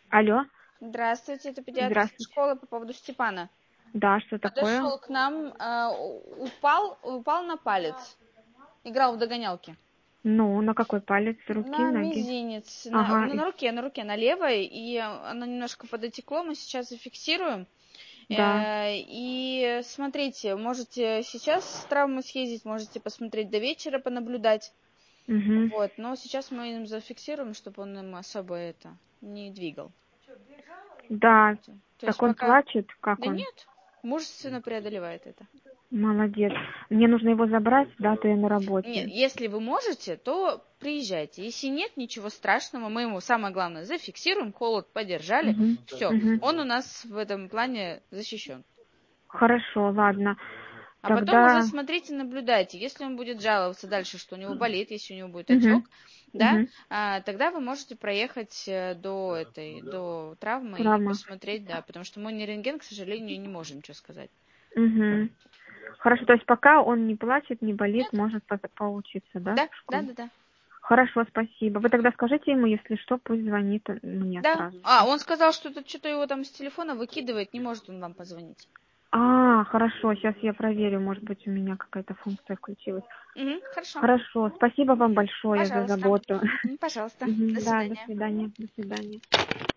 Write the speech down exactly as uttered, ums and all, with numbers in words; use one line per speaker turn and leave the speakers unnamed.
Алло.
Здравствуйте, это педиатрская
Здравствуйте.
школа по поводу Степана.
Да, что такое?
Подошел к нам, э, упал, упал на палец. Играл в догонялки.
Ну, на какой палец? Руки,
На
ноги?
мизинец, на,
Ага.
ну, на руке, на руке, на левой, и оно немножко подотекло, мы сейчас зафиксируем.
Да.
Э, И смотрите, можете сейчас с травмой съездить, можете посмотреть до вечера, понаблюдать.
Угу.
Вот, но сейчас мы им зафиксируем, чтобы он им особо это не двигал.
Да.
То есть
Так он
пока...
плачет? Как
Да
он?
нет, мужественно преодолевает это.
Молодец. Мне нужно его забрать, да, то я на
Нет,
работе.
если вы можете, то приезжайте. Если нет, ничего страшного, мы ему самое главное зафиксируем, холод подержали,
Угу.
все,
Угу.
он у нас в этом плане защищен.
Хорошо, ладно.
А потом уже
Тогда...
смотрите, наблюдайте. Если он будет жаловаться дальше, что у него болит, если у него будет
Угу.
отек, да,
Угу.
а, тогда вы можете проехать э, до этой, до травмы и
Травма.
посмотреть, да, потому что мы не рентген, к сожалению, не можем ничего сказать.
Угу. Хорошо, то есть пока он не плачет, не болит,
Нет?
может по- поучиться, да,
Да,
в
да,
школе?
да, да.
Хорошо, спасибо. Вы тогда скажите ему, если что, пусть звонит мне
Да.
сразу
А,
же.
он сказал, что тут что-то его там с телефона выкидывает, не может он вам позвонить.
А, хорошо, сейчас я проверю, может быть, у меня какая-то функция включилась.
Угу, хорошо.
Хорошо, спасибо вам большое за
Пожалуйста.
заботу.
Мгм, пожалуйста. До
Мгм, да, до
свидания.
свидания, до свидания.